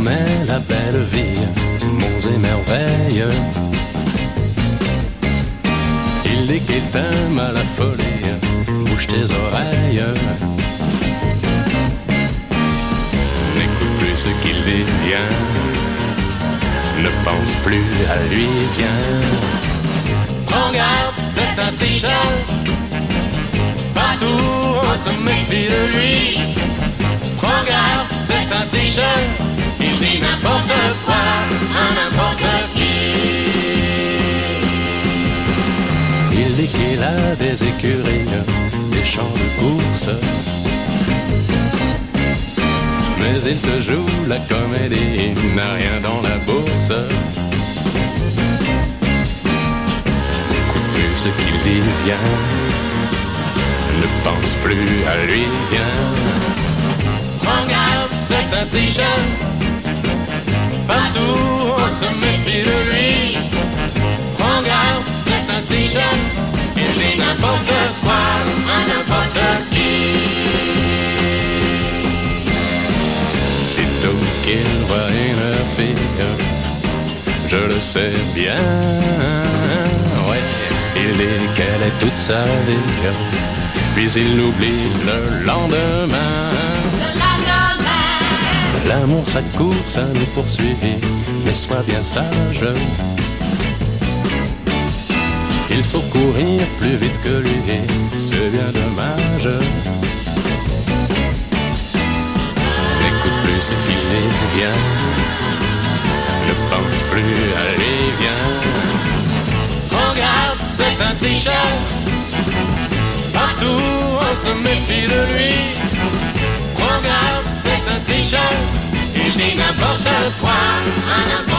promet la belle vie, monts et merveilles. Il dit qu'il t'aime à la folie, bouge tes oreilles. N'écoute plus ce qu'il dit, viens. Ne pense plus à lui, viens. Prends garde, c'est un tricheur. Partout on se méfie de lui. Prends garde, c'est un tricheur. Il dit n'importe quoi à n'importe qui. Il dit qu'il a des écuries, des champs de course. Mais il te joue la comédie, n'a rien dans la bourse. N'écoute plus ce qu'il dit, viens. Ne pense plus à lui, viens. Prends garde, c'est un tricheur. Partout on se méfie de lui. Prends garde, c'est un tricheur. Il dit n'importe quoi à n'importe qui. Sitôt qu'il voit une fille, je le sais bien, ouais, il dit qu'elle est toute sa vie, puis il l'oublie le lendemain. L'amour ça court, ça nous poursuit, mais sois bien sage. Il faut courir plus vite que lui, c'est bien dommage. N'écoute plus ce qu'il dit, viens. Ne pense plus à lui, viens. Prends garde, c'est un tricheur. Partout on se méfie de lui. Prends garde, c'est un tricheur. Il dit n'importe quoi à n'importe